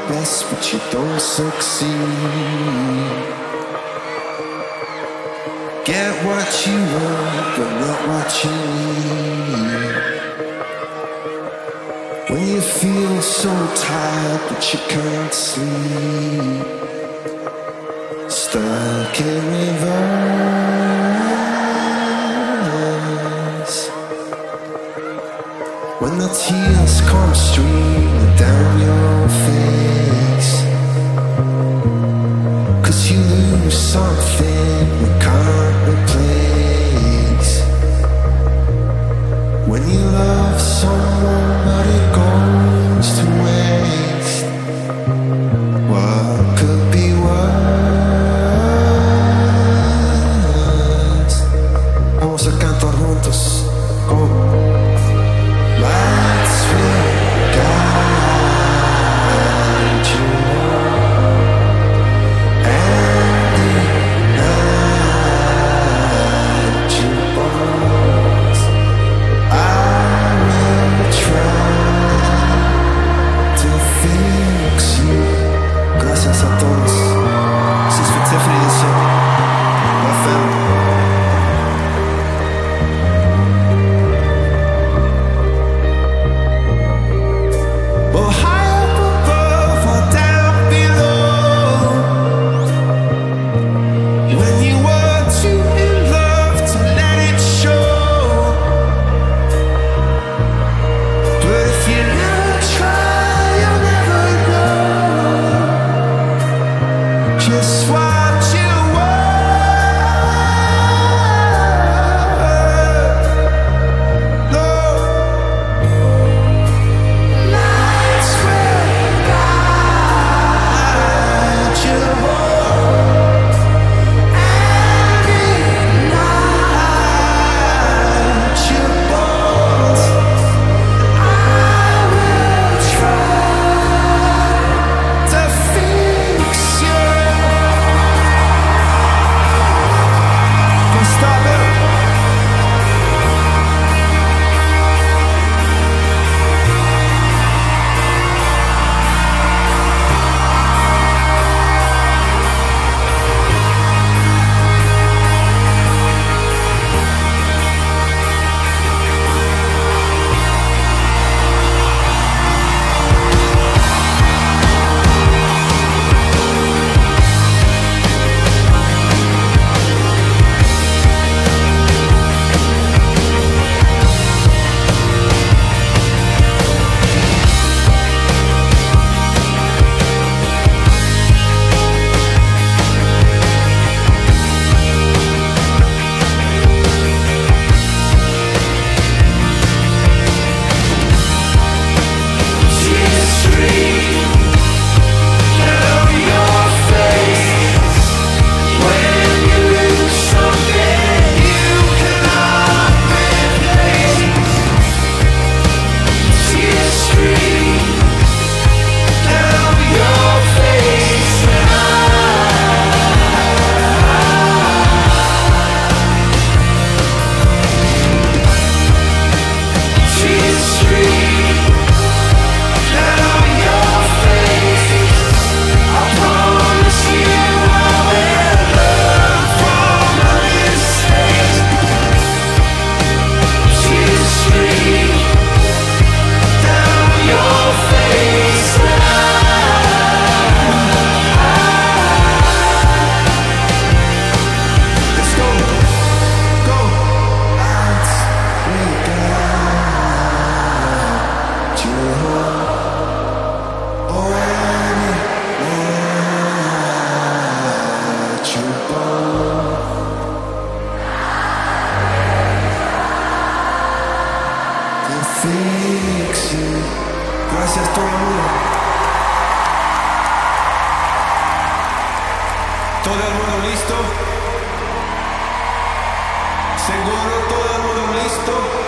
best, but you don't succeed. Get what you want, but not what you need. When you feel so tired that you can't sleep, stuck in reverse. When the tears come streaming down your face, 'cause you lose something you can't replace. When you love someone but it goes to waste, what could be worse? Vamos a cantar juntos. Como lights will guide you, and ignite your bones. I will try to fix you. Gracias a todos. This is for Tiffany and Sydney. My family. Well, high up above or down below, when you were too in love to let it show. But if you never try, you'll never know just what you want. No. Lights will guide you home and ignite your bones. I will try to fix you. Don't stop it. Gracias todo el mundo. Todo el mundo listo. Seguro todo el mundo listo.